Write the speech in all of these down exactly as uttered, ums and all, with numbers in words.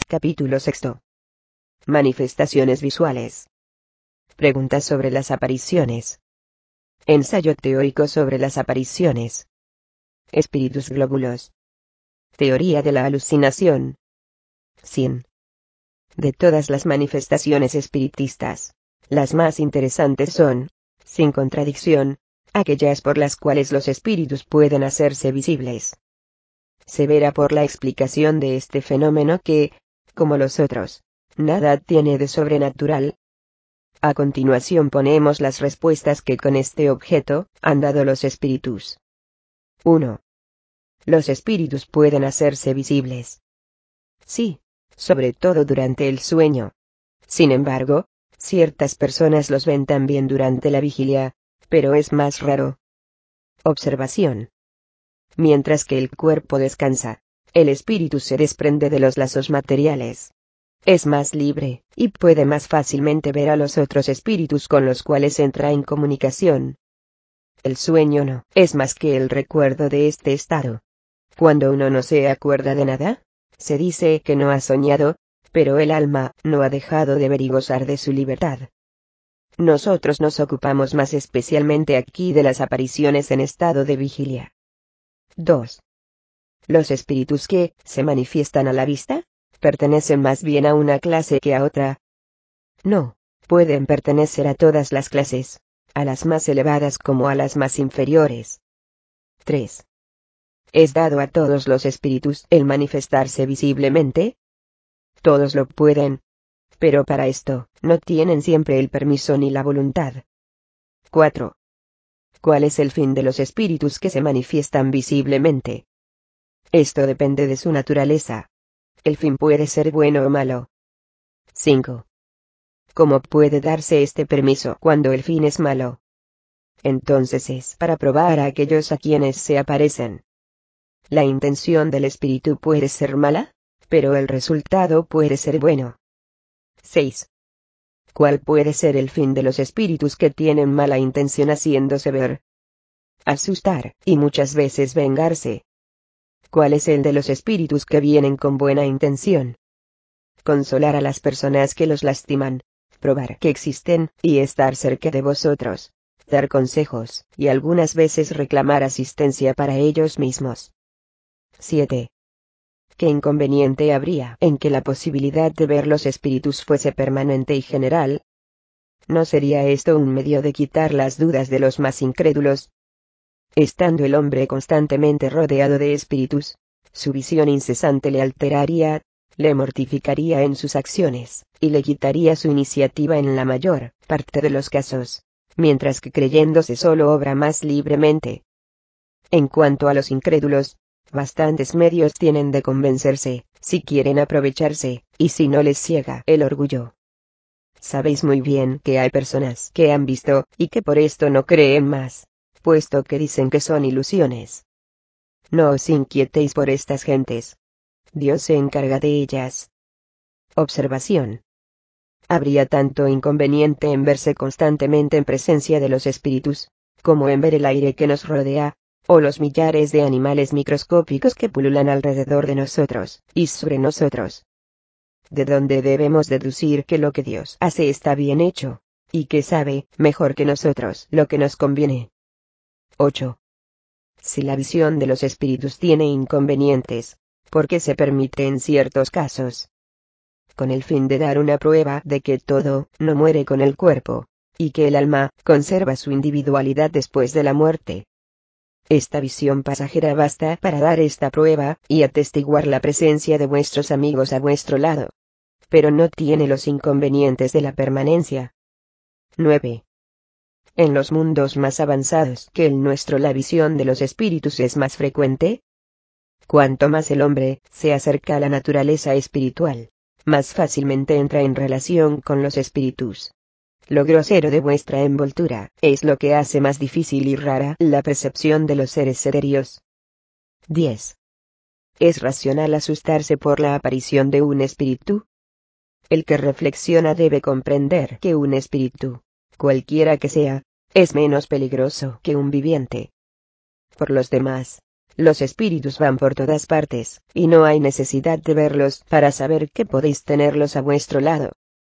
Capítulo sexto. Manifestaciones visuales. Preguntas sobre las apariciones. Ensayo teórico sobre las apariciones. Espíritus glóbulos. Teoría de la alucinación. cien. De todas las manifestaciones espiritistas, las más interesantes son, sin contradicción, aquellas por las cuales los espíritus pueden hacerse visibles. Se verá por la explicación de este fenómeno que, como los otros, nada tiene de sobrenatural. A continuación ponemos las respuestas que con este objeto han dado los espíritus. uno. Los espíritus pueden hacerse visibles. Sí, sobre todo durante el sueño. Sin embargo, ciertas personas los ven también durante la vigilia, pero es más raro. Observación. Mientras que el cuerpo descansa, el espíritu se desprende de los lazos materiales. Es más libre, y puede más fácilmente ver a los otros espíritus con los cuales entra en comunicación. El sueño no es más que el recuerdo de este estado. Cuando uno no se acuerda de nada, se dice que no ha soñado, pero el alma no ha dejado de ver y gozar de su libertad. Nosotros nos ocupamos más especialmente aquí de las apariciones en estado de vigilia. dos. Los espíritus que se manifiestan a la vista pertenecen más bien a una clase que a otra. No, pueden pertenecer a todas las clases, a las más elevadas como a las más inferiores. tres. ¿Es dado a todos los espíritus el manifestarse visiblemente? Todos lo pueden, pero para esto no tienen siempre el permiso ni la voluntad. cuatro. ¿Cuál es el fin de los espíritus que se manifiestan visiblemente? Esto depende de su naturaleza. El fin puede ser bueno o malo. cinco. ¿Cómo puede darse este permiso cuando el fin es malo? Entonces es para probar a aquellos a quienes se aparecen. La intención del espíritu puede ser mala, pero el resultado puede ser bueno. seis. ¿Cuál puede ser el fin de los espíritus que tienen mala intención haciéndose ver? Asustar, y muchas veces vengarse. ¿Cuál es el de los espíritus que vienen con buena intención? Consolar a las personas que los lastiman, probar que existen, y estar cerca de vosotros, dar consejos, y algunas veces reclamar asistencia para ellos mismos. siete. ¿Qué inconveniente habría en que la posibilidad de ver los espíritus fuese permanente y general? ¿No sería esto un medio de quitar las dudas de los más incrédulos? Estando el hombre constantemente rodeado de espíritus, su visión incesante le alteraría, le mortificaría en sus acciones, y le quitaría su iniciativa en la mayor parte de los casos, mientras que creyéndose solo obra más libremente. En cuanto a los incrédulos, bastantes medios tienen de convencerse, si quieren aprovecharse, y si no les ciega el orgullo. Sabéis muy bien que hay personas que han visto, y que por esto no creen más, puesto que dicen que son ilusiones. No os inquietéis por estas gentes. Dios se encarga de ellas. Observación. Habría tanto inconveniente en verse constantemente en presencia de los espíritus, como en ver el aire que nos rodea, o los millares de animales microscópicos que pululan alrededor de nosotros, y sobre nosotros. De donde debemos deducir que lo que Dios hace está bien hecho, y que sabe, mejor que nosotros, lo que nos conviene. ocho. Si la visión de los espíritus tiene inconvenientes, ¿por qué se permite en ciertos casos? Con el fin de dar una prueba de que todo no muere con el cuerpo, y que el alma conserva su individualidad después de la muerte. Esta visión pasajera basta para dar esta prueba, y atestiguar la presencia de vuestros amigos a vuestro lado. Pero no tiene los inconvenientes de la permanencia. nueve. En los mundos más avanzados que el nuestro la visión de los espíritus es más frecuente. Cuanto más el hombre se acerca a la naturaleza espiritual, más fácilmente entra en relación con los espíritus. Lo grosero de vuestra envoltura es lo que hace más difícil y rara la percepción de los seres etéreos. diez. ¿Es racional asustarse por la aparición de un espíritu? El que reflexiona debe comprender que un espíritu, cualquiera que sea, es menos peligroso que un viviente. Por los demás, Los espíritus van por todas partes, y no hay necesidad de verlos para saber que podéis tenerlos a vuestro lado.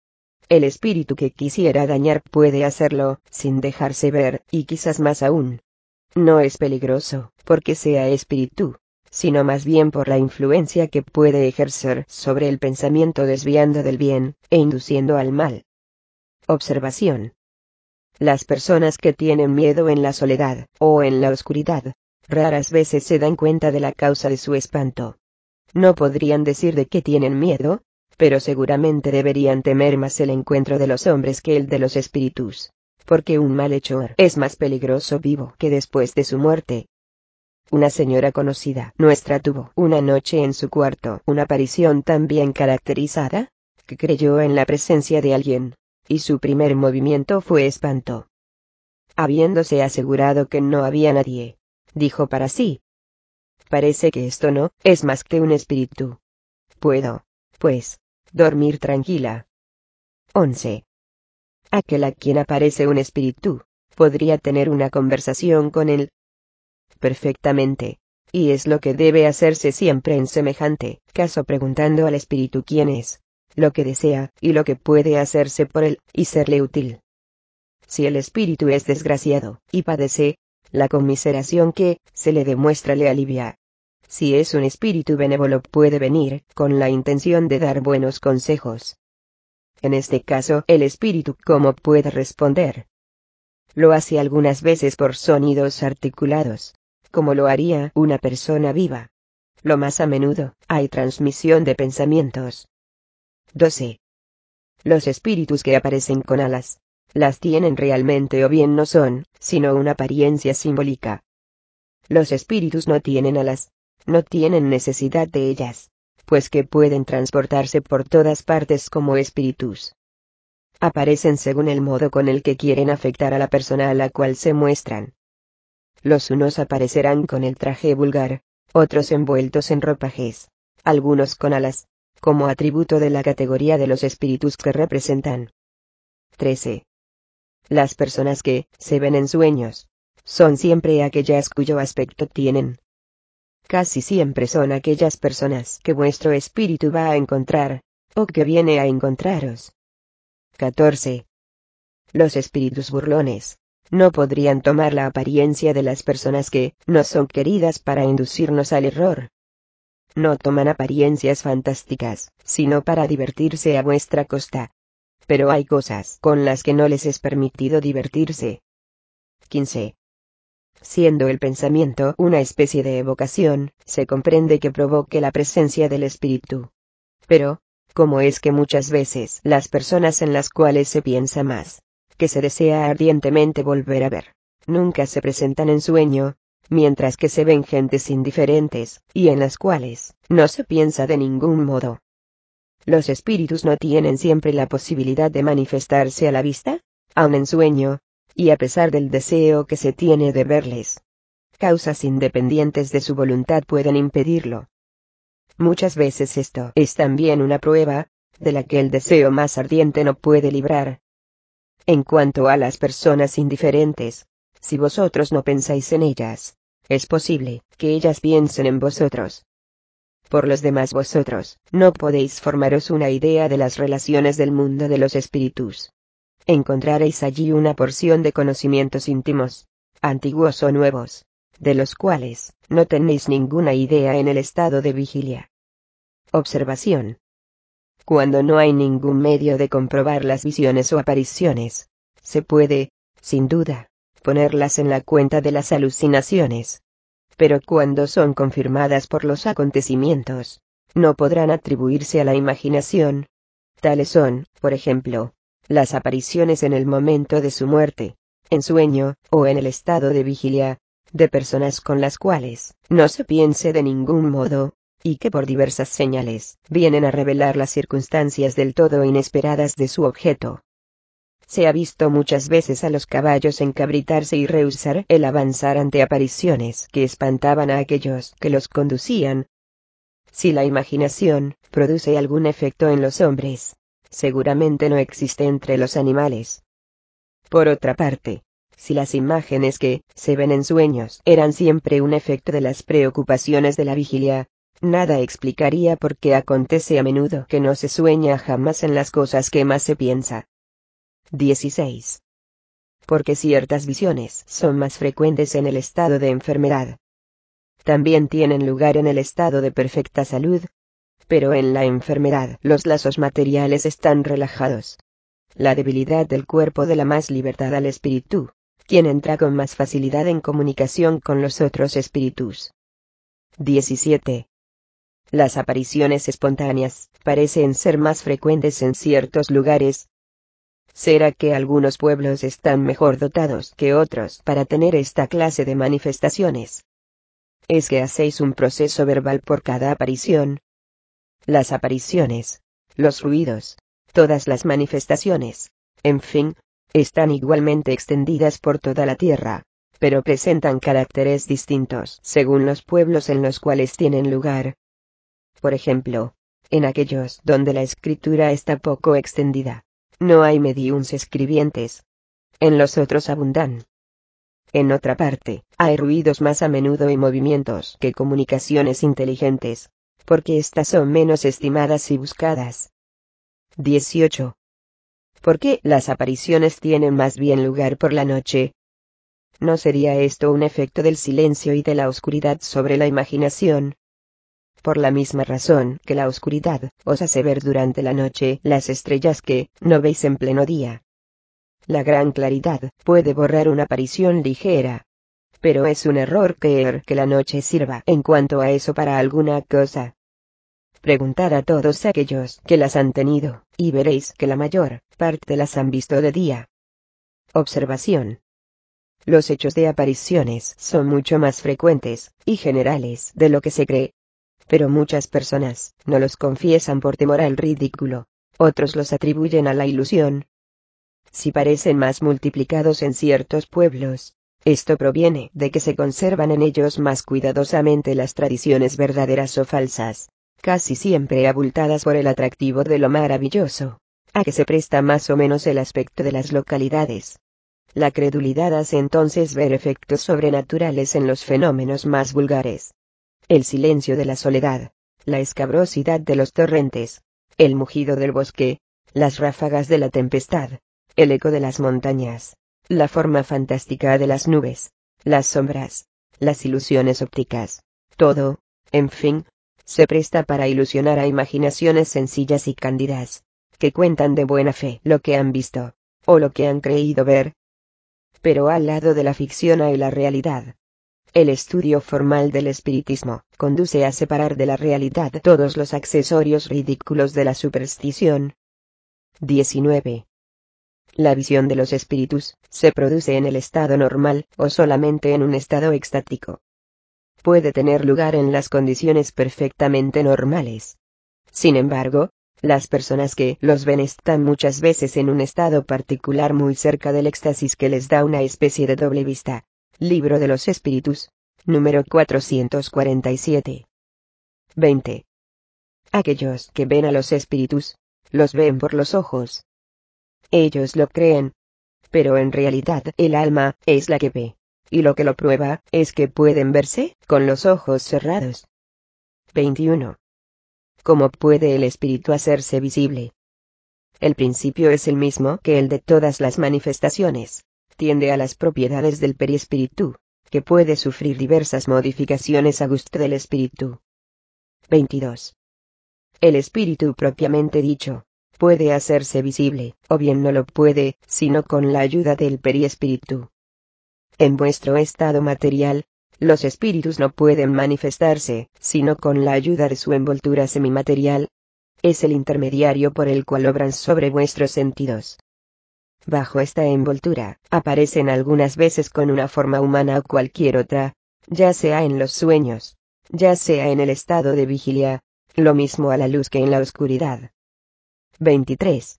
El espíritu que quisiera dañar puede hacerlo, sin dejarse ver, y quizás más aún. No es peligroso, porque sea espíritu, sino más bien por la influencia que puede ejercer sobre el pensamiento desviando del bien, e induciendo al mal. Observación. Las personas que tienen miedo en la soledad, o en la oscuridad, raras veces se dan cuenta de la causa de su espanto. No podrían decir de qué tienen miedo, pero seguramente deberían temer más el encuentro de los hombres que el de los espíritus, porque un malhechor es más peligroso vivo que después de su muerte. Una señora conocida nuestra tuvo una noche en su cuarto una aparición tan bien caracterizada, que creyó en la presencia de alguien, y su primer movimiento fue espanto. Habiéndose asegurado que no había nadie, dijo para sí: parece que esto no es más que un espíritu. Puedo, pues, dormir tranquila. once. Aquel a quien aparece un espíritu, podría tener una conversación con él. Perfectamente. Y es lo que debe hacerse siempre en semejante caso, preguntando al espíritu quién es, lo que desea, y lo que puede hacerse por él, y serle útil. Si el espíritu es desgraciado, y padece, la conmiseración que se le demuestra le alivia. Si es un espíritu benévolo, puede venir con la intención de dar buenos consejos. En este caso, el espíritu, ¿cómo puede responder? Lo hace algunas veces por sonidos articulados, como lo haría una persona viva. Lo más a menudo, hay transmisión de pensamientos. doce. Los espíritus que aparecen con alas, las tienen realmente o bien no son, sino una apariencia simbólica. Los espíritus no tienen alas, no tienen necesidad de ellas, pues que pueden transportarse por todas partes como espíritus. Aparecen según el modo con el que quieren afectar a la persona a la cual se muestran. Los unos aparecerán con el traje vulgar, otros envueltos en ropajes, algunos con alas, como atributo de la categoría de los espíritus que representan. trece. Las personas que se ven en sueños son siempre aquellas cuyo aspecto tienen. Casi siempre son aquellas personas que vuestro espíritu va a encontrar, o que viene a encontraros. catorce. Los espíritus burlones no podrían tomar la apariencia de las personas que no son queridas para inducirnos al error. No toman apariencias fantásticas, sino para divertirse a vuestra costa. Pero hay cosas con las que no les es permitido divertirse. quince. Siendo el pensamiento una especie de evocación, se comprende que provoque la presencia del espíritu. Pero, ¿cómo es que muchas veces las personas en las cuales se piensa más, que se desea ardientemente volver a ver, nunca se presentan en sueño, mientras que se ven gentes indiferentes, y en las cuales no se piensa de ningún modo? Los espíritus no tienen siempre la posibilidad de manifestarse a la vista, aun en sueño, y a pesar del deseo que se tiene de verles. Causas independientes de su voluntad pueden impedirlo. Muchas veces esto es también una prueba, de la que el deseo más ardiente no puede librar. En cuanto a las personas indiferentes, si vosotros no pensáis en ellas, es posible que ellas piensen en vosotros. Por los demás, vosotros no podéis formaros una idea de las relaciones del mundo de los espíritus. Encontraréis allí una porción de conocimientos íntimos, antiguos o nuevos, de los cuales no tenéis ninguna idea en el estado de vigilia. Observación. Cuando no hay ningún medio de comprobar las visiones o apariciones, se puede, sin duda, ponerlas en la cuenta de las alucinaciones. Pero cuando son confirmadas por los acontecimientos, no podrán atribuirse a la imaginación. Tales son, por ejemplo, las apariciones en el momento de su muerte, en sueño, o en el estado de vigilia, de personas con las cuales no se piense de ningún modo, y que por diversas señales vienen a revelar las circunstancias del todo inesperadas de su objeto. Se ha visto muchas veces a los caballos encabritarse y rehusar el avanzar ante apariciones que espantaban a aquellos que los conducían. Si la imaginación produce algún efecto en los hombres, seguramente no existe entre los animales. Por otra parte, Si las imágenes que se ven en sueños eran siempre un efecto de las preocupaciones de la vigilia, nada explicaría por qué acontece a menudo que no se sueña jamás en las cosas que más se piensa. dieciséis. Porque ciertas visiones son más frecuentes en el estado de enfermedad. También tienen lugar en el estado de perfecta salud, pero en la enfermedad los lazos materiales están relajados. La debilidad del cuerpo da más libertad al espíritu, quien entra con más facilidad en comunicación con los otros espíritus. diecisiete. Las apariciones espontáneas parecen ser más frecuentes en ciertos lugares. ¿Será que algunos pueblos están mejor dotados que otros para tener esta clase de manifestaciones? ¿Es que hacéis un proceso verbal por cada aparición? Las apariciones, los ruidos, todas las manifestaciones, en fin, están igualmente extendidas por toda la tierra, pero presentan caracteres distintos según los pueblos en los cuales tienen lugar. Por ejemplo, en aquellos donde la escritura está poco extendida, no hay mediums escribientes. En los otros abundan. En otra parte, hay ruidos más a menudo y movimientos que comunicaciones inteligentes, porque éstas son menos estimadas y buscadas. dieciocho. ¿Por qué las apariciones tienen más bien lugar por la noche? ¿No sería esto un efecto del silencio y de la oscuridad sobre la imaginación? Por la misma razón que la oscuridad os hace ver durante la noche las estrellas que no veis en pleno día. La gran claridad puede borrar una aparición ligera. Pero es un error creer que la noche sirva en cuanto a eso para alguna cosa. Preguntad a todos aquellos que las han tenido, y veréis que la mayor parte las han visto de día. Observación. Los hechos de apariciones son mucho más frecuentes y generales de lo que se cree. Pero muchas personas no los confiesan por temor al ridículo, otros los atribuyen a la ilusión. Si parecen más multiplicados en ciertos pueblos, esto proviene de que se conservan en ellos más cuidadosamente las tradiciones verdaderas o falsas, casi siempre abultadas por el atractivo de lo maravilloso, a que se presta más o menos el aspecto de las localidades. La credulidad hace entonces ver efectos sobrenaturales en los fenómenos más vulgares. El silencio de la soledad, la escabrosidad de los torrentes, el mugido del bosque, las ráfagas de la tempestad, el eco de las montañas, la forma fantástica de las nubes, las sombras, las ilusiones ópticas, todo, en fin, se presta para ilusionar a imaginaciones sencillas y cándidas, que cuentan de buena fe lo que han visto, o lo que han creído ver. Pero al lado de la ficción hay la realidad. El estudio formal del espiritismo conduce a separar de la realidad todos los accesorios ridículos de la superstición. diecinueve. La visión de los espíritus se produce en el estado normal o solamente en un estado extático. Puede tener lugar en las condiciones perfectamente normales. Sin embargo, las personas que los ven están muchas veces en un estado particular muy cerca del éxtasis que les da una especie de doble vista. Libro de los Espíritus, número cuatrocientos cuarenta y siete. veinte. Aquellos que ven a los espíritus, los ven por los ojos. Ellos lo creen. Pero en realidad el alma es la que ve, y lo que lo prueba es que pueden verse con los ojos cerrados. veintiuno. ¿Cómo puede el espíritu hacerse visible? El principio es el mismo que el de todas las manifestaciones. Tiende a las propiedades del perispíritu, que puede sufrir diversas modificaciones a gusto del espíritu. veintidós. El espíritu propiamente dicho, puede hacerse visible, o bien no lo puede, sino con la ayuda del perispíritu. En vuestro estado material, los espíritus no pueden manifestarse, sino con la ayuda de su envoltura semimaterial. Es el intermediario por el cual obran sobre vuestros sentidos. Bajo esta envoltura, aparecen algunas veces con una forma humana o cualquier otra, ya sea en los sueños, ya sea en el estado de vigilia, lo mismo a la luz que en la oscuridad. veintitrés.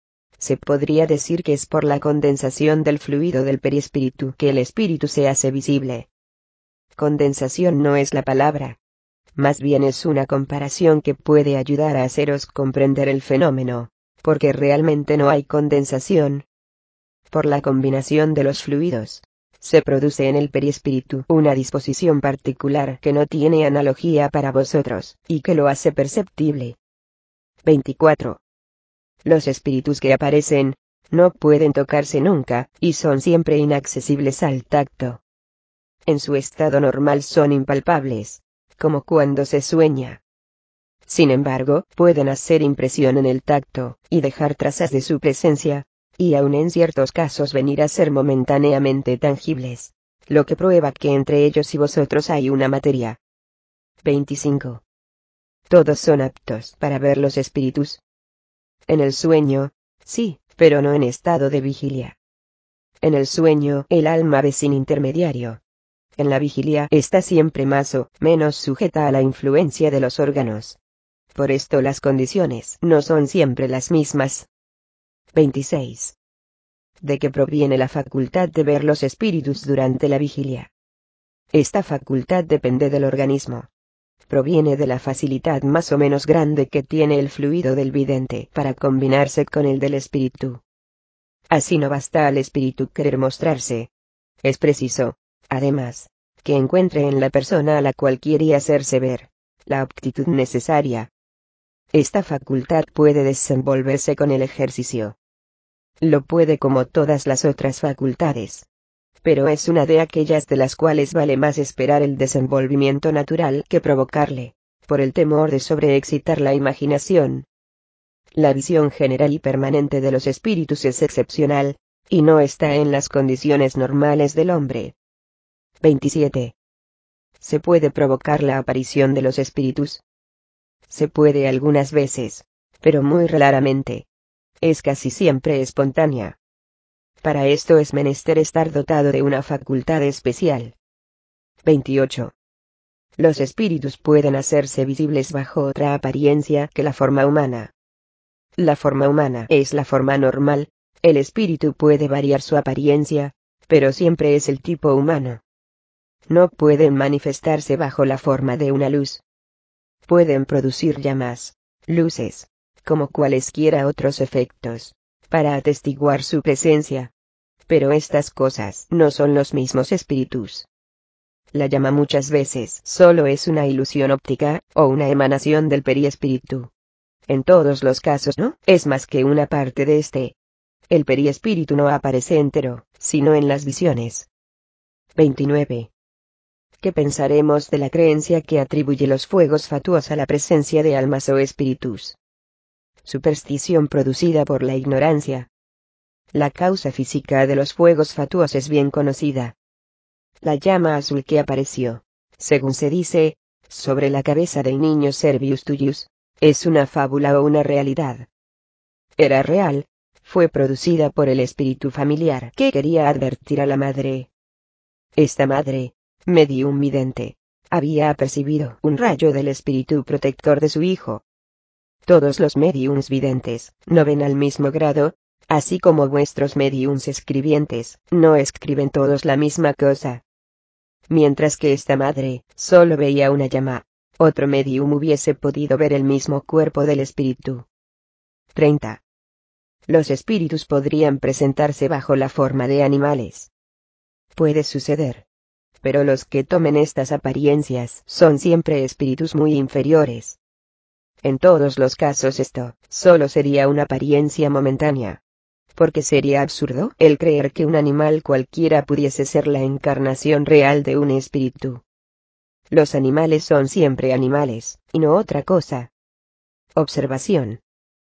Se podría decir que es por la condensación del fluido del perispíritu que el espíritu se hace visible. Condensación no es la palabra. Más bien es una comparación que puede ayudar a haceros comprender el fenómeno, porque realmente no hay condensación. Por la combinación de los fluidos, se produce en el perispíritu una disposición particular que no tiene analogía para vosotros, y que lo hace perceptible. veinticuatro. Los espíritus que aparecen, no pueden tocarse nunca, y son siempre inaccesibles al tacto. En su estado normal son impalpables, como cuando se sueña. Sin embargo, pueden hacer impresión en el tacto, y dejar trazas de su presencia, y aun en ciertos casos venir a ser momentáneamente tangibles, lo que prueba que entre ellos y vosotros hay una materia. veinticinco. Todos son aptos para ver los espíritus. En el sueño, sí, pero no en estado de vigilia. En el sueño, el alma ve sin intermediario. En la vigilia está siempre más o menos sujeta a la influencia de los órganos. Por esto las condiciones no son siempre las mismas. veintiséis. ¿De qué proviene la facultad de ver los espíritus durante la vigilia? Esta facultad depende del organismo. Proviene de la facilidad más o menos grande que tiene el fluido del vidente para combinarse con el del espíritu. Así no basta al espíritu querer mostrarse. Es preciso, además, que encuentre en la persona a la cual quiere hacerse ver la aptitud necesaria. Esta facultad puede desenvolverse con el ejercicio. Lo puede como todas las otras facultades. Pero es una de aquellas de las cuales vale más esperar el desenvolvimiento natural que provocarle, por el temor de sobreexcitar la imaginación. La visión general y permanente de los espíritus es excepcional, y no está en las condiciones normales del hombre. veintisiete. ¿Se puede provocar la aparición de los espíritus? Se puede algunas veces, pero muy raramente. Es casi siempre espontánea. Para esto es menester estar dotado de una facultad especial. veintiocho. Los espíritus pueden hacerse visibles bajo otra apariencia que la forma humana. La forma humana es la forma normal, el espíritu puede variar su apariencia, pero siempre es el tipo humano. No pueden manifestarse bajo la forma de una luz. Pueden producir llamas, luces, como cualesquiera otros efectos, para atestiguar su presencia. Pero estas cosas no son los mismos espíritus. La llama muchas veces solo es una ilusión óptica, o una emanación del periespíritu. En todos los casos no es más que una parte de este. El periespíritu no aparece entero, sino en las visiones. veintinueve. ¿Qué pensaremos de la creencia que atribuye los fuegos fatuos a la presencia de almas o espíritus? Superstición producida por la ignorancia. La causa física de los fuegos fatuos es bien conocida. La llama azul que apareció, según se dice, sobre la cabeza del niño Servius Tullius, es una fábula o una realidad. Era real, fue producida por el espíritu familiar que quería advertir a la madre. Esta madre, medium vidente, había apercibido un rayo del espíritu protector de su hijo. Todos los mediums videntes no ven al mismo grado, así como vuestros mediums escribientes no escriben todos la misma cosa. Mientras que esta madre solo veía una llama, otro medium hubiese podido ver el mismo cuerpo del espíritu. treinta. Los espíritus podrían presentarse bajo la forma de animales. Puede suceder. Pero los que tomen estas apariencias son siempre espíritus muy inferiores. En todos los casos esto solo sería una apariencia momentánea. Porque sería absurdo el creer que un animal cualquiera pudiese ser la encarnación real de un espíritu. Los animales son siempre animales, y no otra cosa. Observación.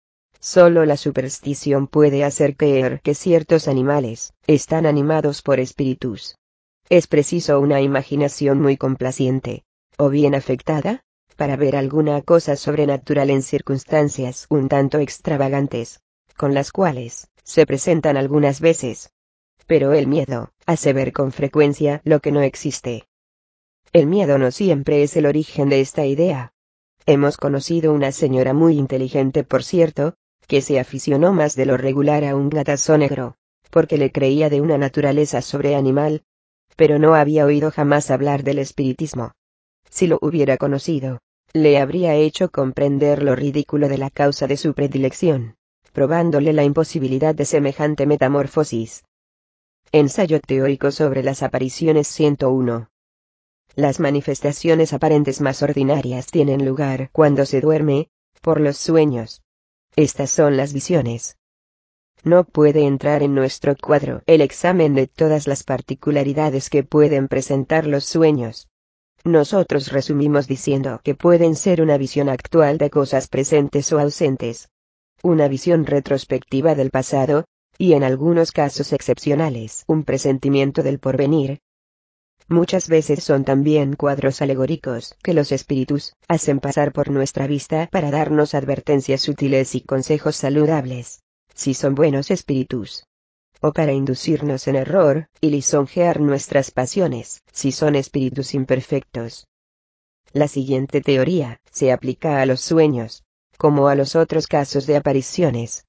Solo la superstición puede hacer creer que ciertos animales están animados por espíritus. Es preciso una imaginación muy complaciente, o bien afectada, para ver alguna cosa sobrenatural en circunstancias un tanto extravagantes, con las cuales se presentan algunas veces. Pero el miedo hace ver con frecuencia lo que no existe. El miedo no siempre es el origen de esta idea. Hemos conocido una señora muy inteligente, por cierto, que se aficionó más de lo regular a un gatazo negro, porque le creía de una naturaleza sobreanimal, pero no había oído jamás hablar del espiritismo. Si lo hubiera conocido, le habría hecho comprender lo ridículo de la causa de su predilección, probándole la imposibilidad de semejante metamorfosis. Ensayo teórico sobre las apariciones ciento uno. Las manifestaciones aparentes más ordinarias tienen lugar cuando se duerme, por los sueños. Estas son las visiones. No puede entrar en nuestro cuadro el examen de todas las particularidades que pueden presentar los sueños. Nosotros resumimos diciendo que pueden ser una visión actual de cosas presentes o ausentes, una visión retrospectiva del pasado, y en algunos casos excepcionales, un presentimiento del porvenir. Muchas veces son también cuadros alegóricos que los espíritus hacen pasar por nuestra vista para darnos advertencias sutiles y consejos saludables, si son buenos espíritus, o para inducirnos en error y lisonjear nuestras pasiones, si son espíritus imperfectos. La siguiente teoría se aplica a los sueños, como a los otros casos de apariciones.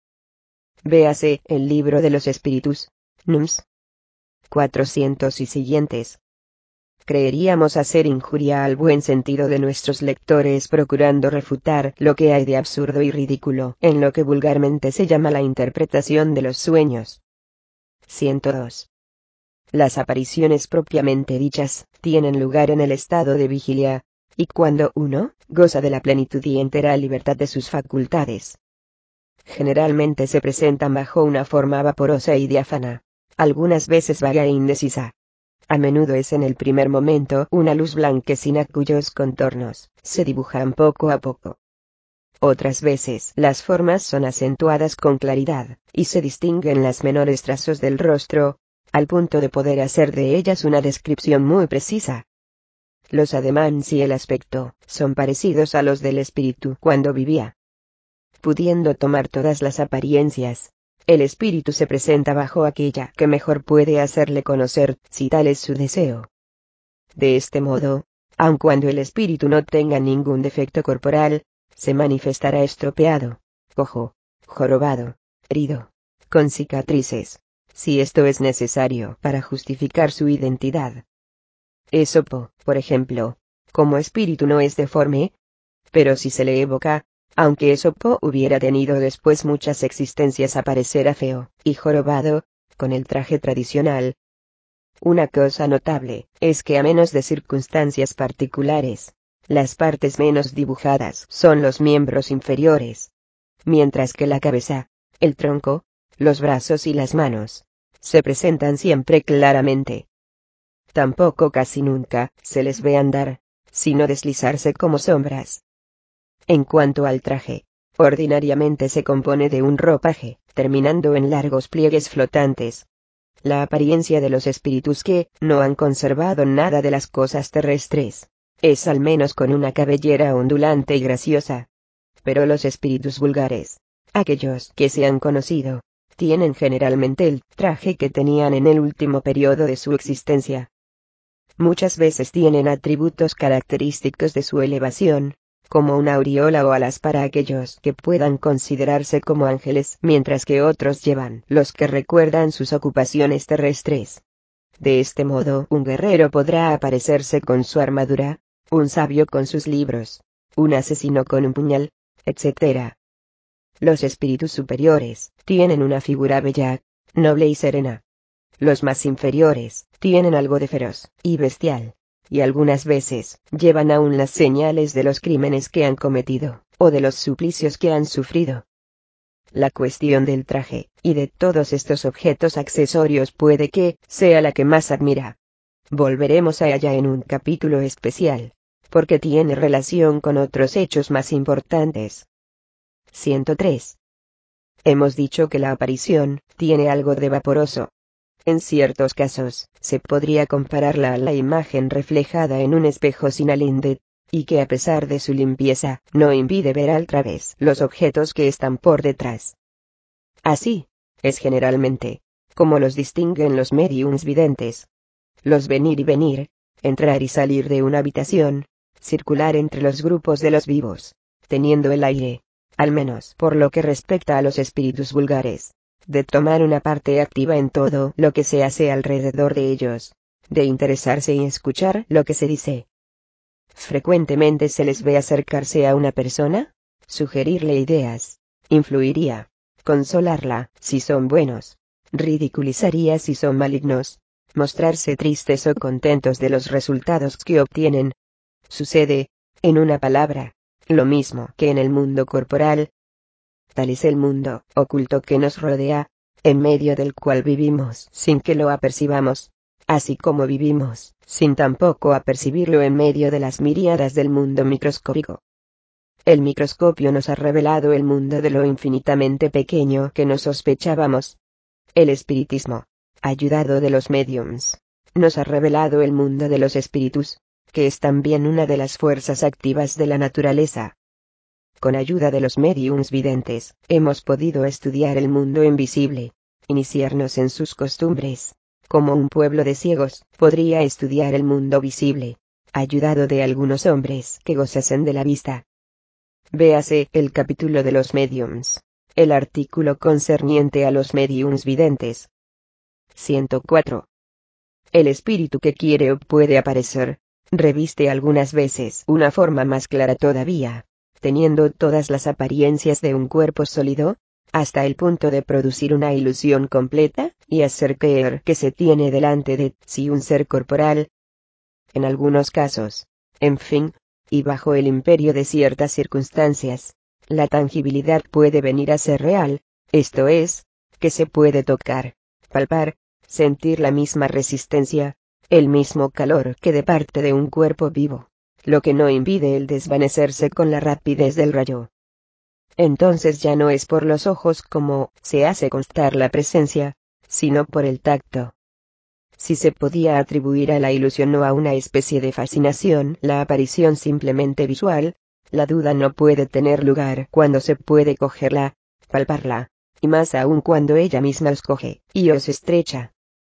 Véase el libro de los espíritus, Nums cuatrocientos y siguientes. Creeríamos hacer injuria al buen sentido de nuestros lectores procurando refutar lo que hay de absurdo y ridículo en lo que vulgarmente se llama la interpretación de los sueños. ciento dos. Las apariciones propiamente dichas tienen lugar en el estado de vigilia, y cuando uno goza de la plenitud y entera libertad de sus facultades. Generalmente se presentan bajo una forma vaporosa y diáfana, algunas veces vaga e indecisa. A menudo es en el primer momento una luz blanquecina cuyos contornos se dibujan poco a poco. Otras veces las formas son acentuadas con claridad, y se distinguen las menores trazos del rostro, al punto de poder hacer de ellas una descripción muy precisa. Los ademanes y el aspecto son parecidos a los del espíritu cuando vivía. Pudiendo tomar todas las apariencias, el espíritu se presenta bajo aquella que mejor puede hacerle conocer, si tal es su deseo. De este modo, aun cuando el espíritu no tenga ningún defecto corporal, se manifestará estropeado, cojo, jorobado, herido, con cicatrices, si esto es necesario para justificar su identidad. Esopo, por ejemplo, como espíritu no es deforme, pero si se le evoca, aunque Esopo hubiera tenido después muchas existencias, aparecerá feo y jorobado, con el traje tradicional. Una cosa notable es que a menos de circunstancias particulares, las partes menos dibujadas son los miembros inferiores, mientras que la cabeza, el tronco, los brazos y las manos se presentan siempre claramente. Tampoco casi nunca se les ve andar, sino deslizarse como sombras. En cuanto al traje, ordinariamente se compone de un ropaje, terminando en largos pliegues flotantes. La apariencia de los espíritus que no han conservado nada de las cosas terrestres es al menos con una cabellera ondulante y graciosa. Pero los espíritus vulgares, aquellos que se han conocido, tienen generalmente el traje que tenían en el último periodo de su existencia. Muchas veces tienen atributos característicos de su elevación, como una aureola o alas para aquellos que puedan considerarse como ángeles, mientras que otros llevan los que recuerdan sus ocupaciones terrestres. De este modo, un guerrero podrá aparecerse con su armadura, un sabio con sus libros, un asesino con un puñal, etcétera. Los espíritus superiores tienen una figura bella, noble y serena. Los más inferiores tienen algo de feroz y bestial, y algunas veces llevan aún las señales de los crímenes que han cometido, o de los suplicios que han sufrido. La cuestión del traje, y de todos estos objetos accesorios puede que sea la que más admira. Volveremos a ella en un capítulo especial, porque tiene relación con otros hechos más importantes. ciento tres. Hemos dicho que la aparición tiene algo de vaporoso. En ciertos casos, se podría compararla a la imagen reflejada en un espejo sin alinde, y que a pesar de su limpieza, no impide ver al través los objetos que están por detrás. Así es generalmente como los distinguen los médiums videntes. Los venir y venir, entrar y salir de una habitación, circular entre los grupos de los vivos, teniendo el aire, al menos por lo que respecta a los espíritus vulgares, de tomar una parte activa en todo lo que se hace alrededor de ellos, de interesarse y escuchar lo que se dice. Frecuentemente se les ve acercarse a una persona, sugerirle ideas, influiría, consolarla, si son buenos, ridiculizaría si son malignos, mostrarse tristes o contentos de los resultados que obtienen. Sucede, en una palabra, lo mismo que en el mundo corporal. Tal es el mundo oculto que nos rodea, en medio del cual vivimos sin que lo apercibamos, así como vivimos sin tampoco apercibirlo en medio de las miríadas del mundo microscópico. El microscopio nos ha revelado el mundo de lo infinitamente pequeño que no sospechábamos. El espiritismo, ayudado de los mediums, nos ha revelado el mundo de los espíritus, que es también una de las fuerzas activas de la naturaleza. Con ayuda de los mediums videntes, hemos podido estudiar el mundo invisible, iniciarnos en sus costumbres, como un pueblo de ciegos podría estudiar el mundo visible, ayudado de algunos hombres que gozasen de la vista. Véase el capítulo de los mediums, el artículo concerniente a los mediums videntes. ciento cuatro. El espíritu que quiere o puede aparecer, reviste algunas veces una forma más clara todavía, teniendo todas las apariencias de un cuerpo sólido, hasta el punto de producir una ilusión completa, y hacer creer que se tiene delante de sí un ser corporal. En algunos casos, en fin, y bajo el imperio de ciertas circunstancias, la tangibilidad puede venir a ser real, esto es, que se puede tocar, palpar, sentir la misma resistencia, el mismo calor que de parte de un cuerpo vivo, lo que no impide el desvanecerse con la rapidez del rayo. Entonces ya no es por los ojos como se hace constar la presencia, sino por el tacto. Si se podía atribuir a la ilusión o a una especie de fascinación la aparición simplemente visual, la duda no puede tener lugar cuando se puede cogerla, palparla, y más aún cuando ella misma os coge y os estrecha.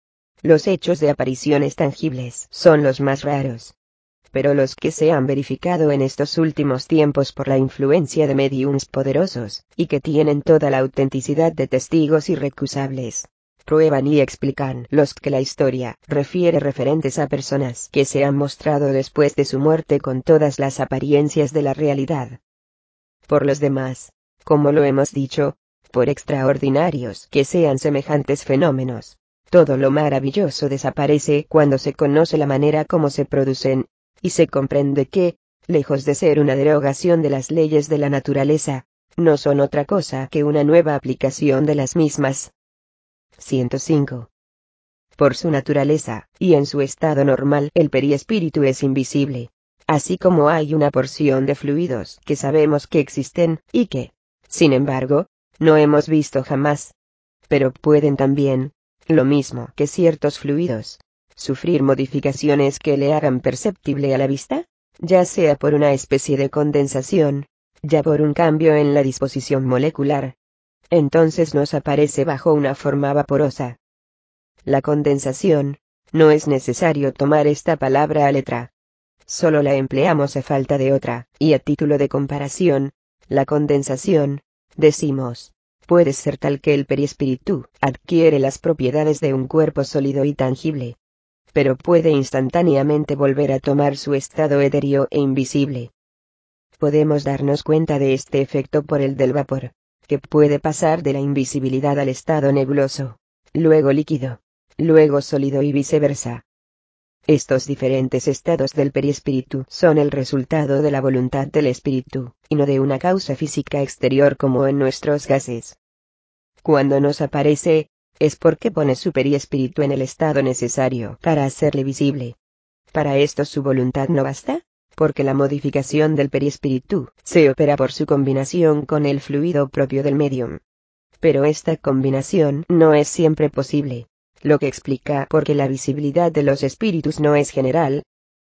Los hechos de apariciones tangibles son los más raros, pero los que se han verificado en estos últimos tiempos por la influencia de mediums poderosos, y que tienen toda la autenticidad de testigos irrecusables, prueban y explican los que la historia refiere referentes a personas que se han mostrado después de su muerte con todas las apariencias de la realidad. Por los demás, como lo hemos dicho, por extraordinarios que sean semejantes fenómenos, todo lo maravilloso desaparece cuando se conoce la manera como se producen, y se comprende que, lejos de ser una derogación de las leyes de la naturaleza, no son otra cosa que una nueva aplicación de las mismas. ciento cinco. Por su naturaleza, y en su estado normal, el periespíritu es invisible, así como hay una porción de fluidos que sabemos que existen, y que, sin embargo, no hemos visto jamás. Pero pueden también, lo mismo que ciertos fluidos, sufrir modificaciones que le hagan perceptible a la vista, ya sea por una especie de condensación, ya por un cambio en la disposición molecular. Entonces nos aparece bajo una forma vaporosa. La condensación, no es necesario tomar esta palabra a letra. Solo la empleamos a falta de otra, y a título de comparación, la condensación, decimos, puede ser tal que el periespíritu adquiere las propiedades de un cuerpo sólido y tangible, pero puede instantáneamente volver a tomar su estado etéreo e invisible. Podemos darnos cuenta de este efecto por el del vapor, que puede pasar de la invisibilidad al estado nebuloso, luego líquido, luego sólido y viceversa. Estos diferentes estados del periespíritu son el resultado de la voluntad del espíritu, y no de una causa física exterior como en nuestros gases. Cuando nos aparece, es porque pone su periespíritu en el estado necesario para hacerle visible. Para esto su voluntad no basta, porque la modificación del periespíritu se opera por su combinación con el fluido propio del medium. Pero esta combinación no es siempre posible, lo que explica por qué la visibilidad de los espíritus no es general.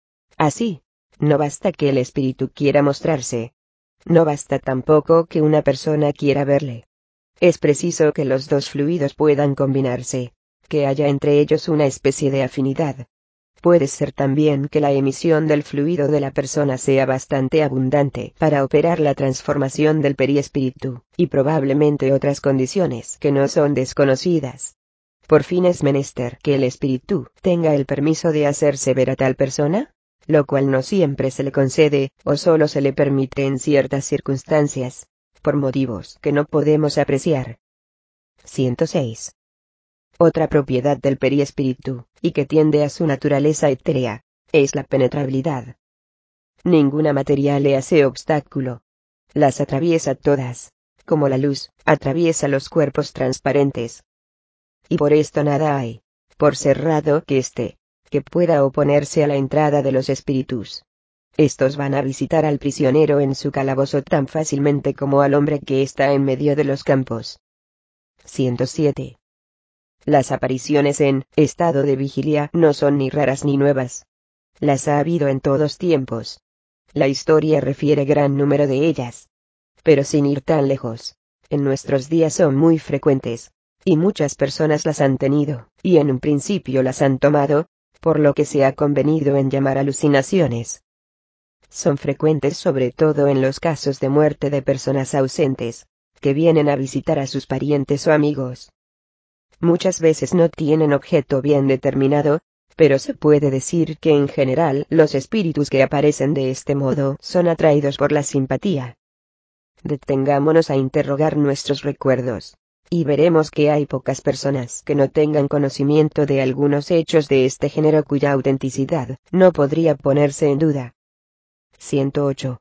Así, no basta que el espíritu quiera mostrarse. No basta tampoco que una persona quiera verle. Es preciso que los dos fluidos puedan combinarse, que haya entre ellos una especie de afinidad. Puede ser también que la emisión del fluido de la persona sea bastante abundante para operar la transformación del periespíritu, y probablemente otras condiciones que no son desconocidas. Por fin es menester que el espíritu tenga el permiso de hacerse ver a tal persona, lo cual no siempre se le concede, o solo se le permite en ciertas circunstancias, por motivos que no podemos apreciar. ciento seis. Otra propiedad del perispíritu, y que tiende a su naturaleza etérea, es la penetrabilidad. Ninguna materia le hace obstáculo. Las atraviesa todas, como la luz atraviesa los cuerpos transparentes. Y por esto nada hay, por cerrado que esté, que pueda oponerse a la entrada de los espíritus. Estos van a visitar al prisionero en su calabozo tan fácilmente como al hombre que está en medio de los campos. ciento siete. Las apariciones en estado de vigilia no son ni raras ni nuevas. Las ha habido en todos tiempos. La historia refiere gran número de ellas. Pero sin ir tan lejos, en nuestros días son muy frecuentes, y muchas personas las han tenido, y en un principio las han tomado, por lo que se ha convenido en llamar alucinaciones. Son frecuentes sobre todo en los casos de muerte de personas ausentes, que vienen a visitar a sus parientes o amigos. Muchas veces no tienen objeto bien determinado, pero se puede decir que en general los espíritus que aparecen de este modo son atraídos por la simpatía. Detengámonos a interrogar nuestros recuerdos, y veremos que hay pocas personas que no tengan conocimiento de algunos hechos de este género cuya autenticidad no podría ponerse en duda. ciento ocho.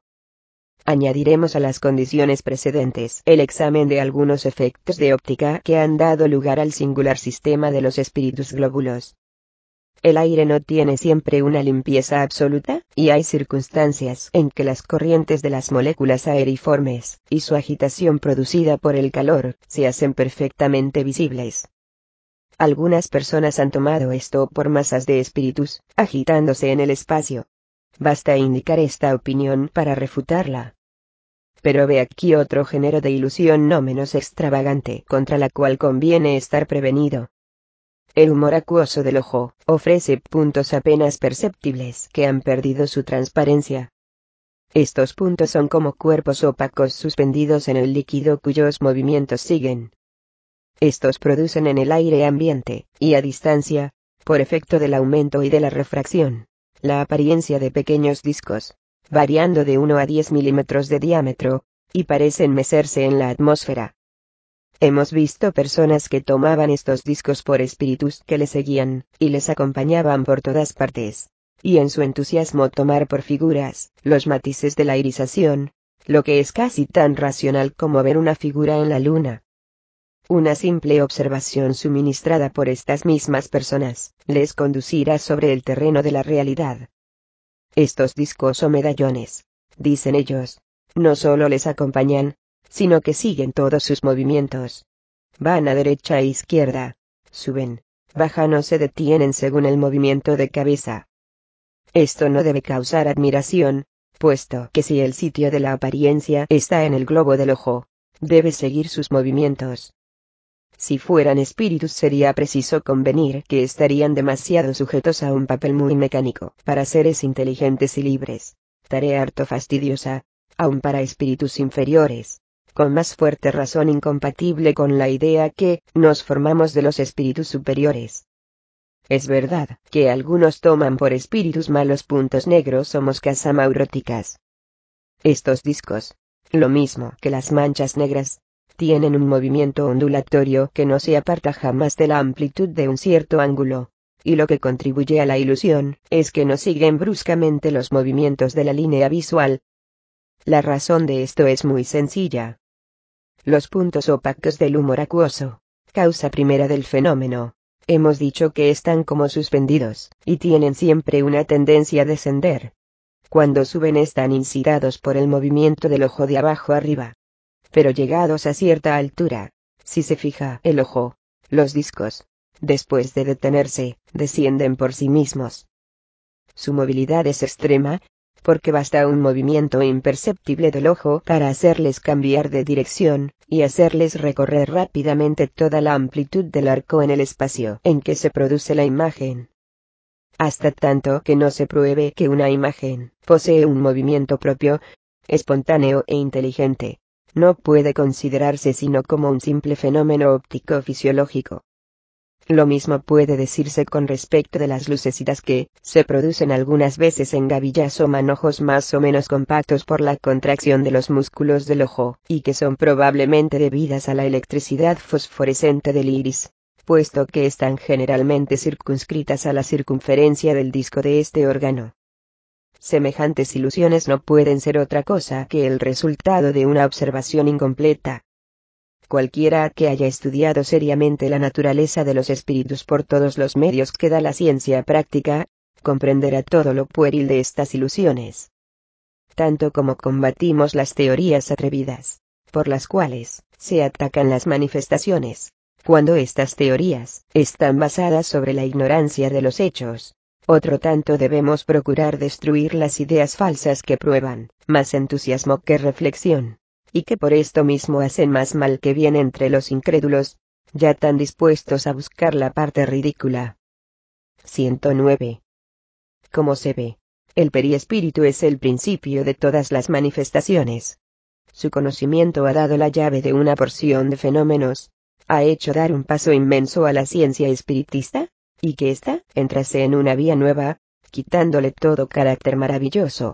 Añadiremos a las condiciones precedentes el examen de algunos efectos de óptica que han dado lugar al singular sistema de los espíritus glóbulos. El aire no tiene siempre una limpieza absoluta, y hay circunstancias en que las corrientes de las moléculas aeriformes, y su agitación producida por el calor, se hacen perfectamente visibles. Algunas personas han tomado esto por masas de espíritus, agitándose en el espacio. Basta indicar esta opinión para refutarla. Pero ve aquí otro género de ilusión no menos extravagante, contra la cual conviene estar prevenido. El humor acuoso del ojo ofrece puntos apenas perceptibles que han perdido su transparencia. Estos puntos son como cuerpos opacos suspendidos en el líquido cuyos movimientos siguen. Estos producen en el aire ambiente, y a distancia, por efecto del aumento y de la refracción, la apariencia de pequeños discos, variando de uno a diez milímetros de diámetro, y parecen mecerse en la atmósfera. Hemos visto personas que tomaban estos discos por espíritus que les seguían, y les acompañaban por todas partes, y en su entusiasmo tomar por figuras los matices de la irisación, lo que es casi tan racional como ver una figura en la luna. Una simple observación suministrada por estas mismas personas les conducirá sobre el terreno de la realidad. Estos discos o medallones, dicen ellos, no solo les acompañan, sino que siguen todos sus movimientos. Van a derecha e izquierda, suben, bajan o se detienen según el movimiento de cabeza. Esto no debe causar admiración, puesto que si el sitio de la apariencia está en el globo del ojo, debe seguir sus movimientos. Si fueran espíritus sería preciso convenir que estarían demasiado sujetos a un papel muy mecánico para seres inteligentes y libres, tarea harto fastidiosa, aun para espíritus inferiores, con más fuerte razón incompatible con la idea que nos formamos de los espíritus superiores. Es verdad que algunos toman por espíritus malos puntos negros o moscas amauróticas. Estos discos, lo mismo que las manchas negras, tienen un movimiento ondulatorio que no se aparta jamás de la amplitud de un cierto ángulo, y lo que contribuye a la ilusión es que no siguen bruscamente los movimientos de la línea visual. La razón de esto es muy sencilla. Los puntos opacos del humor acuoso, causa primera del fenómeno, hemos dicho que están como suspendidos, y tienen siempre una tendencia a descender. Cuando suben están incitados por el movimiento del ojo de abajo arriba. Pero llegados a cierta altura, si se fija el ojo, los discos, después de detenerse, descienden por sí mismos. Su movilidad es extrema, porque basta un movimiento imperceptible del ojo para hacerles cambiar de dirección, y hacerles recorrer rápidamente toda la amplitud del arco en el espacio en que se produce la imagen. Hasta tanto que no se pruebe que una imagen posee un movimiento propio, espontáneo e inteligente, no puede considerarse sino como un simple fenómeno óptico fisiológico. Lo mismo puede decirse con respecto de las lucecitas que se producen algunas veces en gavillas o manojos más o menos compactos por la contracción de los músculos del ojo, y que son probablemente debidas a la electricidad fosforescente del iris. puesto que están generalmente circunscritas a la circunferencia del disco de este órgano. Semejantes ilusiones no pueden ser otra cosa que el resultado de una observación incompleta. Cualquiera que haya estudiado seriamente la naturaleza de los espíritus por todos los medios que da la ciencia práctica, comprenderá todo lo pueril de estas ilusiones. Tanto como combatimos las teorías atrevidas, por las cuales se atacan las manifestaciones, cuando estas teorías están basadas sobre la ignorancia de los hechos, otro tanto debemos procurar destruir las ideas falsas que prueban más entusiasmo que reflexión, y que por esto mismo hacen más mal que bien entre los incrédulos, ya tan dispuestos a buscar la parte ridícula. ciento nueve. Como se ve, el periespíritu es el principio de todas las manifestaciones. Su conocimiento ha dado la llave de una porción de fenómenos, ha hecho dar un paso inmenso a la ciencia espiritista, y que ésta entrase en una vía nueva, quitándole todo carácter maravilloso.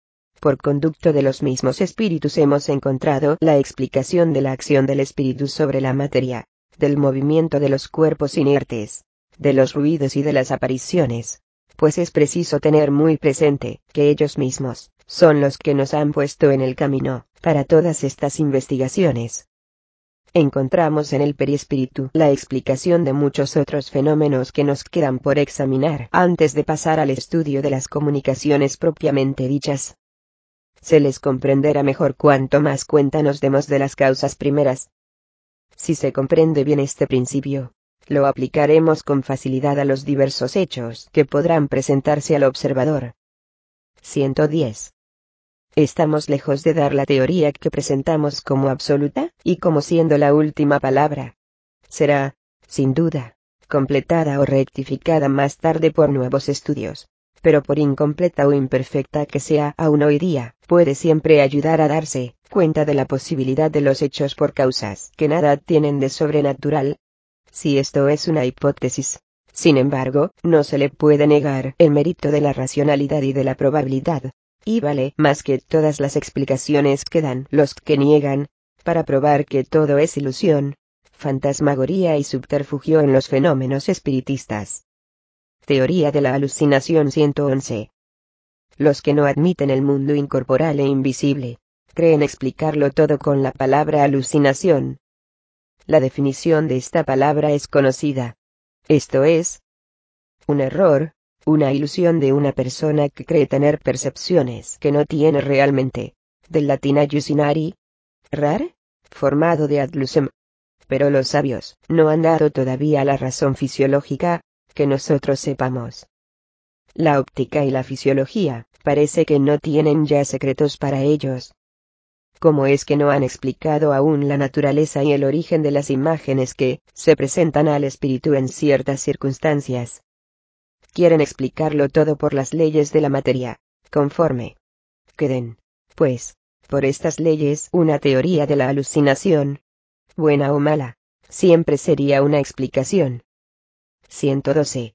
Por conducto de los mismos espíritus hemos encontrado la explicación de la acción del espíritu sobre la materia, del movimiento de los cuerpos inertes, de los ruidos y de las apariciones, pues es preciso tener muy presente que ellos mismos son los que nos han puesto en el camino para todas estas investigaciones. Encontramos en el periespíritu la explicación de muchos otros fenómenos que nos quedan por examinar antes de pasar al estudio de las comunicaciones propiamente dichas. Se les comprenderá mejor cuanto más cuenta nos demos de las causas primeras. Si se comprende bien este principio, lo aplicaremos con facilidad a los diversos hechos que podrán presentarse al observador. ciento diez. Estamos lejos de dar la teoría que presentamos como absoluta, y como siendo la última palabra. Será, sin duda, completada o rectificada más tarde por nuevos estudios, pero por incompleta o imperfecta que sea aún hoy día, puede siempre ayudar a darse cuenta de la posibilidad de los hechos por causas que nada tienen de sobrenatural. Si esto es una hipótesis, sin embargo, no se le puede negar el mérito de la racionalidad y de la probabilidad, y vale más que todas las explicaciones que dan los que niegan, para probar que todo es ilusión, fantasmagoría y subterfugio en los fenómenos espiritistas. Teoría de la alucinación ciento once. Los que no admiten el mundo incorporal e invisible, creen explicarlo todo con la palabra alucinación. La definición de esta palabra es conocida. Esto es un error, una ilusión de una persona que cree tener percepciones que no tiene realmente. Del latín hallucinari, rar, formado de ad lucem. Pero los sabios no han dado todavía la razón fisiológica, que nosotros sepamos. La óptica y la fisiología, parece que no tienen ya secretos para ellos. ¿Cómo es que no han explicado aún la naturaleza y el origen de las imágenes que se presentan al espíritu en ciertas circunstancias? Quieren explicarlo todo por las leyes de la materia, conforme queden, pues, por estas leyes una teoría de la alucinación, buena o mala, siempre sería una explicación. ciento doce.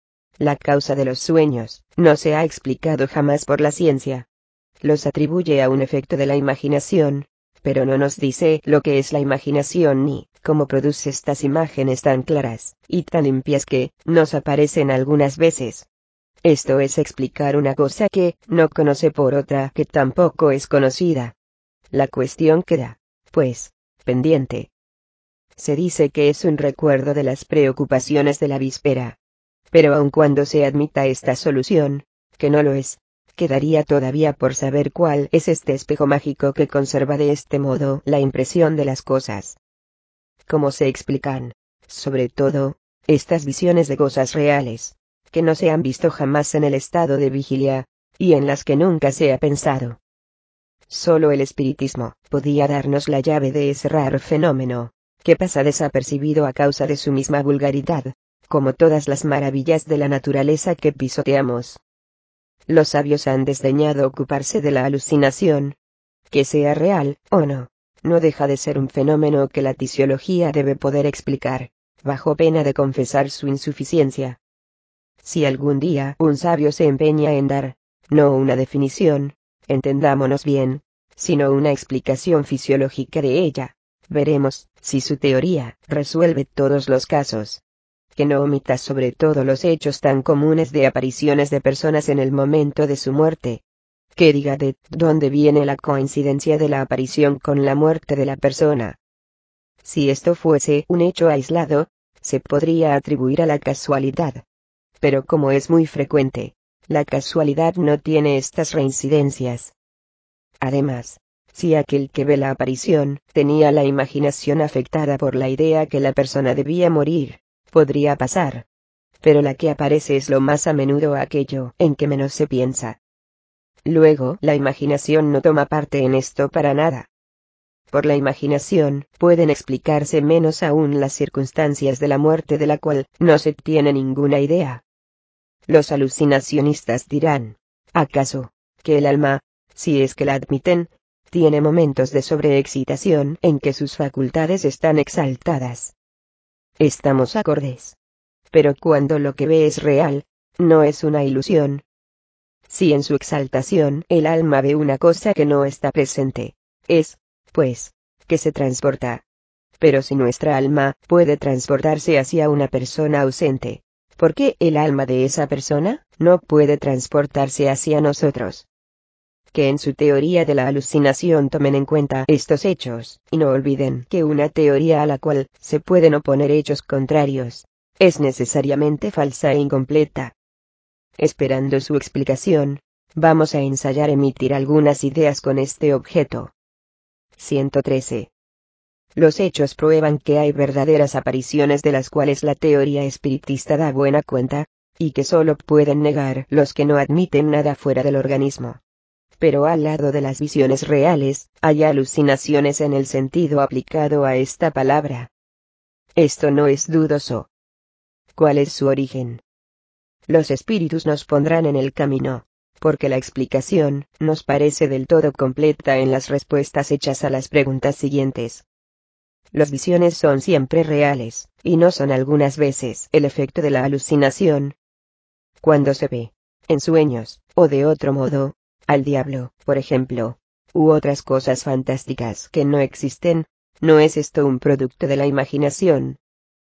La causa de los sueños no se ha explicado jamás por la ciencia. Los atribuye a un efecto de la imaginación, pero no nos dice lo que es la imaginación ni cómo produce estas imágenes tan claras y tan limpias que nos aparecen algunas veces. Esto es explicar una cosa que no conoce por otra que tampoco es conocida. La cuestión queda, pues, pendiente. Se dice que es un recuerdo de las preocupaciones de la víspera. Pero aun cuando se admita esta solución, que no lo es, quedaría todavía por saber cuál es este espejo mágico que conserva de este modo la impresión de las cosas. ¿Cómo se explican, sobre todo, estas visiones de cosas reales, que no se han visto jamás en el estado de vigilia, y en las que nunca se ha pensado? Solo el espiritismo podía darnos la llave de ese raro fenómeno, que pasa desapercibido a causa de su misma vulgaridad, como todas las maravillas de la naturaleza que pisoteamos. Los sabios han desdeñado ocuparse de la alucinación. Que sea real, o no, no deja de ser un fenómeno que la tisiología debe poder explicar, bajo pena de confesar su insuficiencia. Si algún día un sabio se empeña en dar, no una definición, entendámonos bien, sino una explicación fisiológica de ella, Veremos si su teoría resuelve todos los casos. Que no omita sobre todo los hechos tan comunes de apariciones de personas en el momento de su muerte. Que diga de dónde viene la coincidencia de la aparición con la muerte de la persona. Si esto fuese un hecho aislado, se podría atribuir a la casualidad. Pero como es muy frecuente, la casualidad no tiene estas reincidencias. Además, si aquel que ve la aparición tenía la imaginación afectada por la idea que la persona debía morir, podría pasar. Pero la que aparece es lo más a menudo aquello en que menos se piensa. Luego, la imaginación no toma parte en esto para nada. Por la imaginación, pueden explicarse menos aún las circunstancias de la muerte de la cual no se tiene ninguna idea. Los alucinacionistas dirán, ¿acaso, que el alma, si es que la admiten, tiene momentos de sobreexcitación en que sus facultades están exaltadas? Estamos acordes. Pero cuando lo que ve es real, no es una ilusión. Si en su exaltación el alma ve una cosa que no está presente, es, pues, que se transporta. Pero si nuestra alma puede transportarse hacia una persona ausente, ¿por qué el alma de esa persona no puede transportarse hacia nosotros? Que en su teoría de la alucinación tomen en cuenta estos hechos, y no olviden que una teoría a la cual se pueden oponer hechos contrarios, es necesariamente falsa e incompleta. Esperando su explicación, vamos a ensayar emitir algunas ideas con este objeto. ciento trece. Los hechos prueban que hay verdaderas apariciones de las cuales la teoría espiritista da buena cuenta, y que solo pueden negar los que no admiten nada fuera del organismo. Pero al lado de las visiones reales, hay alucinaciones en el sentido aplicado a esta palabra. Esto no es dudoso. ¿Cuál es su origen? Los espíritus nos pondrán en el camino, porque la explicación nos parece del todo completa en las respuestas hechas a las preguntas siguientes. Las visiones son siempre reales, y no son algunas veces el efecto de la alucinación. Cuando se ve, en sueños, o de otro modo, al diablo, por ejemplo, u otras cosas fantásticas que no existen, ¿no es esto un producto de la imaginación?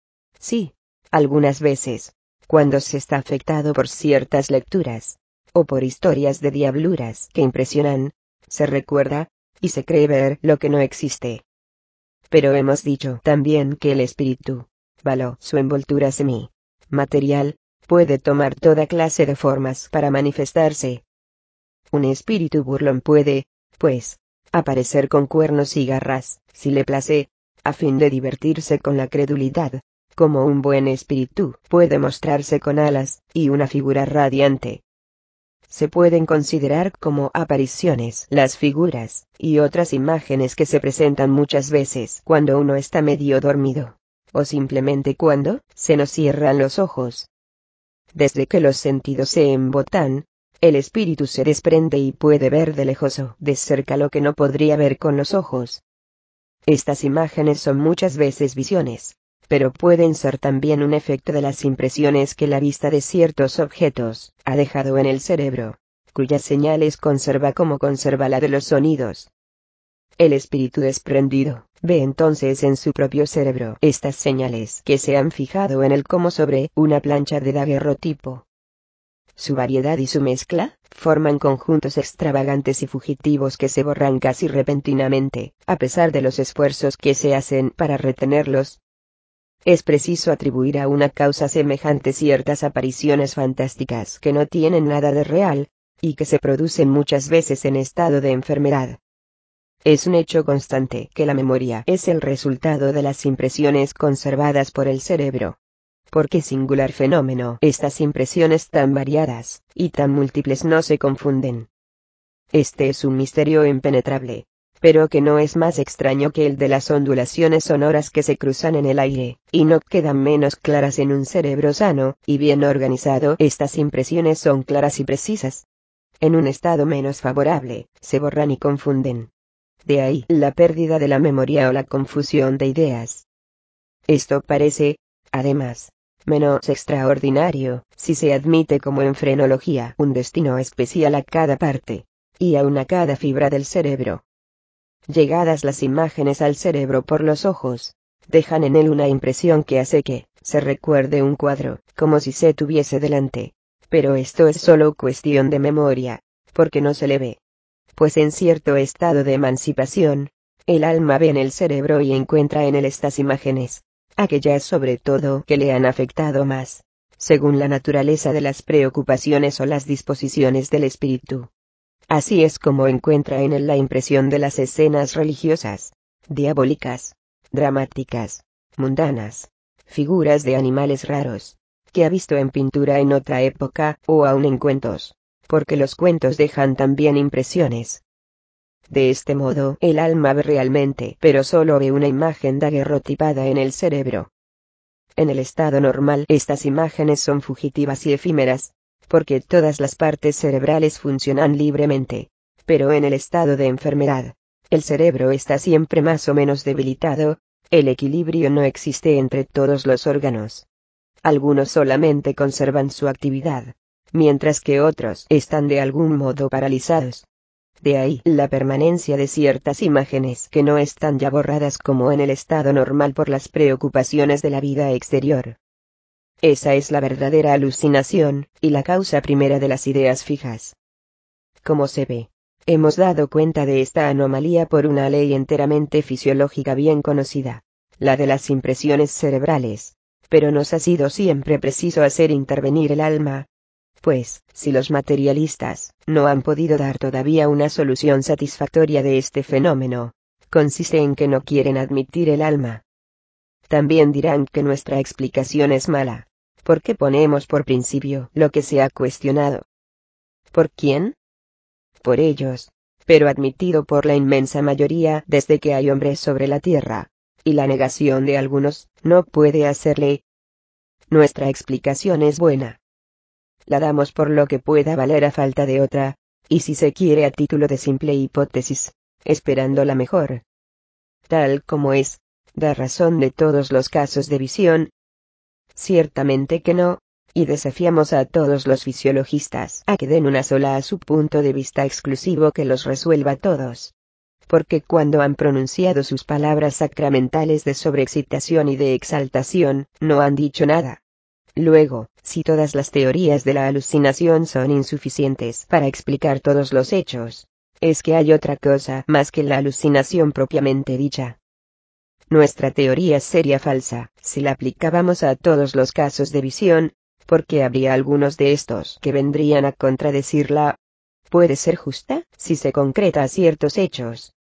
Sí, algunas veces, cuando se está afectado por ciertas lecturas, o por historias de diabluras que impresionan, se recuerda, y se cree ver lo que no existe. Pero hemos dicho también que el espíritu, bajo su envoltura semi-material, puede tomar toda clase de formas para manifestarse. Un espíritu burlón puede, pues, aparecer con cuernos y garras, si le place, a fin de divertirse con la credulidad, como un buen espíritu puede mostrarse con alas y una figura radiante. Se pueden considerar como apariciones las figuras y otras imágenes que se presentan muchas veces cuando uno está medio dormido, o simplemente cuando se nos cierran los ojos. Desde que los sentidos se embotan, el espíritu se desprende y puede ver de lejos o de cerca lo que no podría ver con los ojos. Estas imágenes son muchas veces visiones, pero pueden ser también un efecto de las impresiones que la vista de ciertos objetos ha dejado en el cerebro, cuyas señales conserva como conserva la de los sonidos. El espíritu desprendido ve entonces en su propio cerebro estas señales que se han fijado en él como sobre una plancha de daguerrotipo. Su variedad y su mezcla forman conjuntos extravagantes y fugitivos que se borran casi repentinamente, a pesar de los esfuerzos que se hacen para retenerlos. Es preciso atribuir a una causa semejante ciertas apariciones fantásticas que no tienen nada de real, y que se producen muchas veces en estado de enfermedad. Es un hecho constante que la memoria es el resultado de las impresiones conservadas por el cerebro. ¿Por qué singular fenómeno estas impresiones tan variadas y tan múltiples no se confunden? Este es un misterio impenetrable, pero que no es más extraño que el de las ondulaciones sonoras que se cruzan en el aire, y no quedan menos claras en un cerebro sano y bien organizado. Estas impresiones son claras y precisas. En un estado menos favorable, se borran y confunden. De ahí la pérdida de la memoria o la confusión de ideas. Esto parece, además, menos extraordinario, si se admite como en frenología un destino especial a cada parte, y aun a cada fibra del cerebro. llegadas las imágenes al cerebro por los ojos, dejan en él una impresión que hace que se recuerde un cuadro, como si se tuviese delante. Pero esto es solo cuestión de memoria, porque no se le ve. Pues en cierto estado de emancipación, el alma ve en el cerebro y encuentra en él estas imágenes, aquellas sobre todo que le han afectado más, según la naturaleza de las preocupaciones o las disposiciones del espíritu. Así es como encuentra en él la impresión de las escenas religiosas, diabólicas, dramáticas, mundanas, figuras de animales raros, que ha visto en pintura en otra época, o aun en cuentos, porque los cuentos dejan también impresiones. De este modo, el alma ve realmente, pero solo ve una imagen daguerrotipada en el cerebro. En el estado normal, estas imágenes son fugitivas y efímeras, porque todas las partes cerebrales funcionan libremente. Pero en el estado de enfermedad, el cerebro está siempre más o menos debilitado, el equilibrio no existe entre todos los órganos. Algunos solamente conservan su actividad, mientras que otros están de algún modo paralizados. De ahí la permanencia de ciertas imágenes que no están ya borradas como en el estado normal por las preocupaciones de la vida exterior. Esa es la verdadera alucinación, y la causa primera de las ideas fijas. Como se ve, hemos dado cuenta de esta anomalía por una ley enteramente fisiológica bien conocida, la de las impresiones cerebrales, pero nos ha sido siempre preciso hacer intervenir el alma. Pues, si los materialistas no han podido dar todavía una solución satisfactoria de este fenómeno, consiste en que no quieren admitir el alma. También dirán que nuestra explicación es mala, porque ponemos por principio lo que se ha cuestionado. ¿Por quién? Por ellos, pero admitido por la inmensa mayoría desde que hay hombres sobre la tierra, y la negación de algunos no puede hacerle. Nuestra explicación es buena. La damos por lo que pueda valer a falta de otra, y si se quiere a título de simple hipótesis, esperando la mejor. Tal como es, da razón de todos los casos de visión. Ciertamente que no, y desafiamos a todos los fisiologistas a que den una sola a su punto de vista exclusivo que los resuelva todos. Porque cuando han pronunciado sus palabras sacramentales de sobreexcitación y de exaltación, no han dicho nada. Luego, si todas las teorías de la alucinación son insuficientes para explicar todos los hechos, es que hay otra cosa más que la alucinación propiamente dicha. Nuestra teoría sería falsa si la aplicábamos a todos los casos de visión, porque habría algunos de estos que vendrían a contradecirla. Puede ser justa si se concreta a ciertos hechos,